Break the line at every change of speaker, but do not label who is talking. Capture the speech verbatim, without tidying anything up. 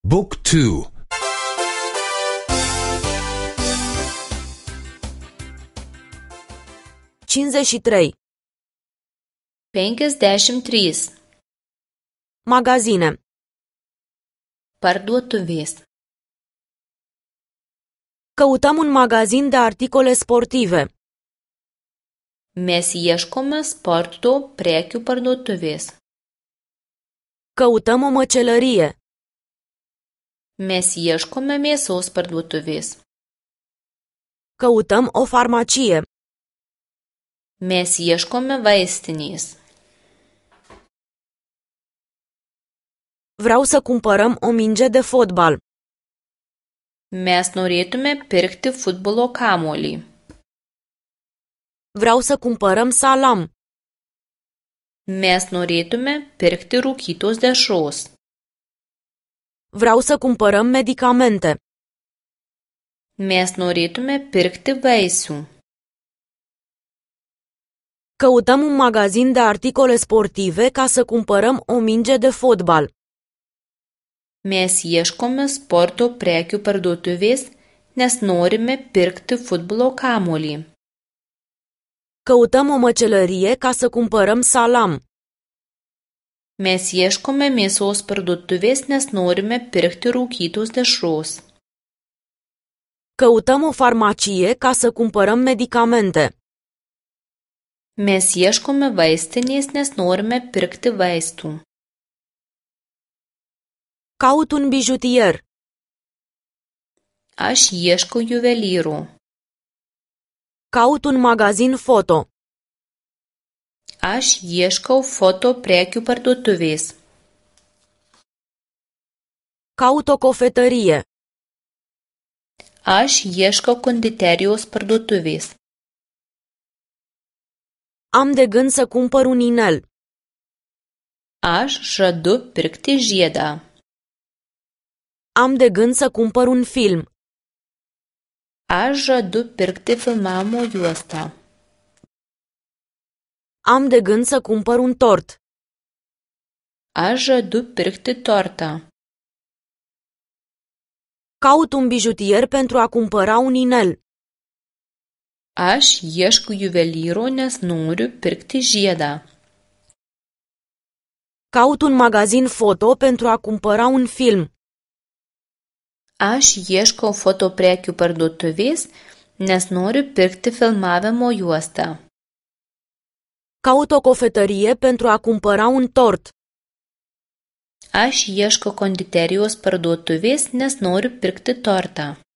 Book two.
cincizeci și trei.
penkiasdešimt trys.
Magazine.
Parduotuvės.
Căutăm un magazin de articole sportive.
Mes ieškome sporto prekių parduotuvės.
Căutăm o măcelărie.
Mes ieškome mėsos parduotuvės.
Căutăm o farmacie.
Mes ieškome vaistinės.
Vreau să cumpărăm o minge de fotbal.
Mes norėtume pirkti futbolo kamuolį.
Vreau să cumpărăm salam.
Mes norėtume pirkti rūkytos dešros.
Vreau să cumpărăm medicamente.
Mes norėtume pirkti vaisių.
Căutăm un magazin de articole sportive ca să cumpărăm o minge de fotbal.
Mes ieškome sporto prekių parduotuvės, nes norime pirkti futbolo kamuolį.
Căutăm o măcelărie ca să cumpărăm salam.
Mes ieškome mėsos parduotuvės, nes norime pirkti rūkytos dešros.
Căutăm o farmacie ca să cumpărăm medicamente.
Mes ieškome vaistinės, nes norime pirkti vaistų.
Caut un bijutier.
Aš ieškau juvelyro.
Caut un magazin foto.
Aš ieškau foto prekių parduotuvės.
Caut o cofetărie.
Aš ieškau konditerijos parduotuvės.
Am de gând să cumpăr un inel.
Aš žadu pirkti žiedą.
Am de gând să cumpăr un film.
Aš žadu pirkti filmavimo juostą.
Am de gând să cumpăr un tort.
Aš žadu pirkti tortą.
Caut un bijutier pentru a cumpăra un inel.
Aš ieškau juvelyro, nes noriu pirkti žiedą.
Caut un magazin foto pentru a cumpăra un film.
Aš ieškau fotoprekių parduotuvės, nes noriu pirkti filmavimo juostą.
Caut o cofetărie pentru a cumpăra un tort.
Aš ieškau konditerijos parduotuvės, nes noriu pirkti tortą.